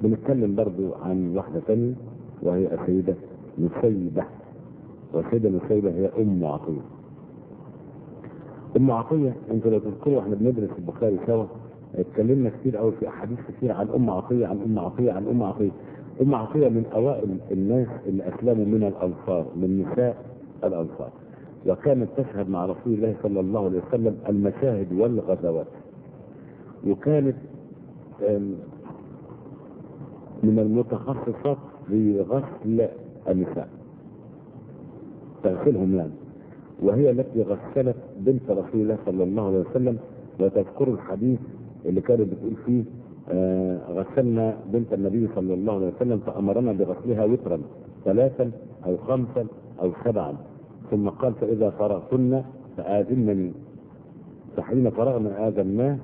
بنتكلم برضو عن واحدة ثانية وهي السيدة نسيبة. والسيدة نسيبة هي أم عطية. أم عطية انتوا لو تذكروا احنا بندرس البخاري سوا اتكلمنا كتير قوي في احاديث كتير عن أم عطية عن أم عطية عن أم عطية. أم عطية من أوائل الناس اللي أسلموا من الأنصار، من نساء الأنصار، وكانت تشهد مع رسول الله صلى الله عليه وسلم المشاهد والغزوات، وكانت من المتخصصات في غسل النساء، تغسلهم يعني. وهي التي غسلت بنت رسول الله صلى الله عليه وسلم. وتذكر الحديث اللي كانت بتقول فيه غسلنا بنت النبي صلى الله عليه وسلم فأمرنا بغسلها وترا 3 أو 5 أو 7، ثم قال فإذا فرغتن فآذنني. فحين فرغنا آذناه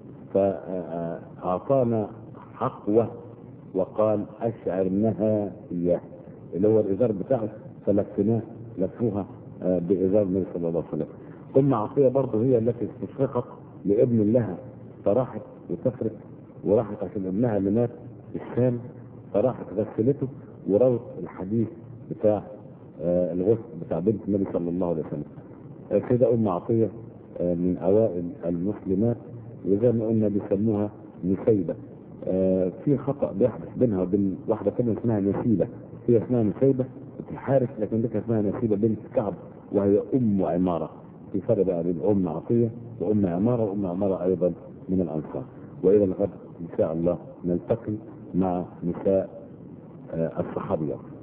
فأعطانا حقوة وقال أشعرنها إياه، اللي هو الإزار بتاعه، فلفناه لفوها بإزار النبي صلى الله عليه وسلم. أم عطية برضه هي التي استشرقت لابن لها، فراحت وسافرت وراحت عشان ابنها اللي مات في الشام، فراحت غسلته وروت الحديث بتاع الغسل بتاع بنت النبي صلى الله عليه وسلم. كده أم عطية من أوائل المسلمات، وزي ما قلنا بيسموها نسيبة. في خطأ بيحدث بينها وبين واحدة كده اسمها نسيبة. هي اسمها نسيبة في الحارث، لكن دي اسمها نسيبة بنت كعب وهي أم عمارة. في فرق بقى بين أم عطية وأم عمارة، وأم عمارة أيضا من الأنصار. وإلى الغد إن شاء الله نلتقي مع نساء الصحابيات.